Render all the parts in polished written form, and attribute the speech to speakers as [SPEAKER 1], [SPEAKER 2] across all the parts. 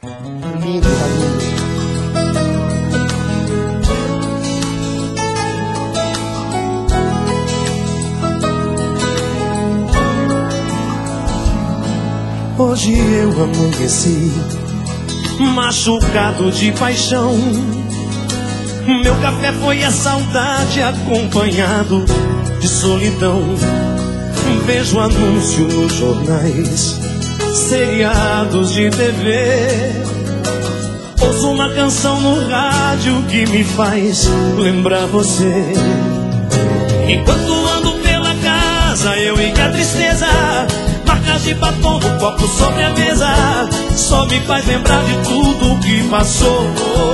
[SPEAKER 1] Lindo, Raimundo.
[SPEAKER 2] Hoje eu amanheci machucado de paixão. Meu café foi a saudade acompanhado de solidão. Vejo anúncio nos jornais, seriados de TV. Ouço uma canção no rádio que me faz lembrar você. Enquanto ando pela casa, eu e a tristeza, marcas de batom no copo sobre a mesa, só me faz lembrar de tudo que passou.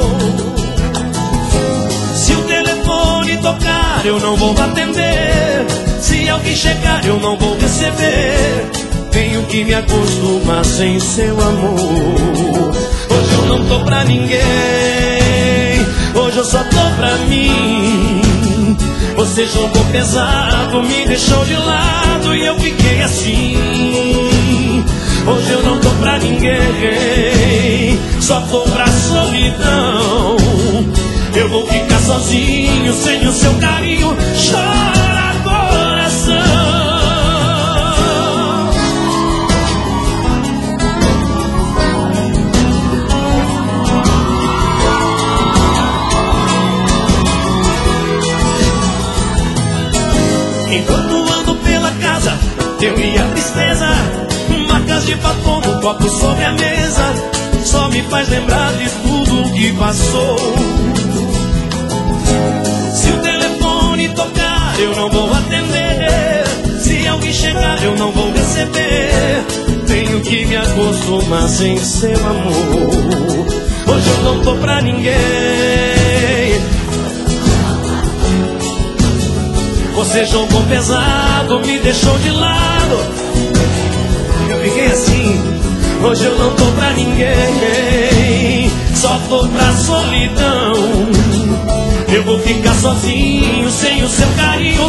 [SPEAKER 2] Se o telefone tocar, eu não vou atender. Se alguém chegar, eu não vou receber. Tenho que me acostumar sem seu amor. Hoje eu não tô pra ninguém, hoje eu só tô pra mim. Você jogou pesado, me deixou de lado e eu fiquei assim. Hoje eu não tô pra ninguém, só tô pra solidão. Eu vou ficar sozinho, sem o seu carinho. Chora coração. Enquanto ando pela casa, eu e a tristeza, marcas de batom no copo sobre a mesa, só me faz lembrar de tudo que passou. Se o telefone tocar, eu não vou atender. Se alguém chegar, eu não vou receber. Tenho que me acostumar sem seu amor. Hoje eu não tô pra ninguém. Você jogou pesado, me deixou de lado. Eu fiquei assim. Hoje eu não tô pra ninguém, só tô pra solidão. Eu vou ficar sozinho, sem o seu carinho.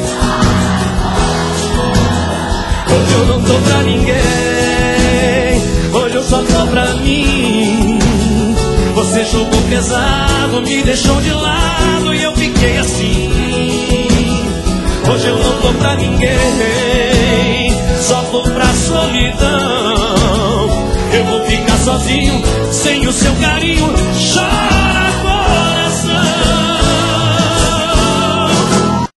[SPEAKER 2] Hoje eu não tô pra ninguém, hoje eu só tô pra mim. Você jogou pesado, me deixou de lado e eu fiquei assim. Hoje eu não tô pra ninguém, só tô pra solidão. Eu vou ficar sozinho, sem o seu carinho. Chora.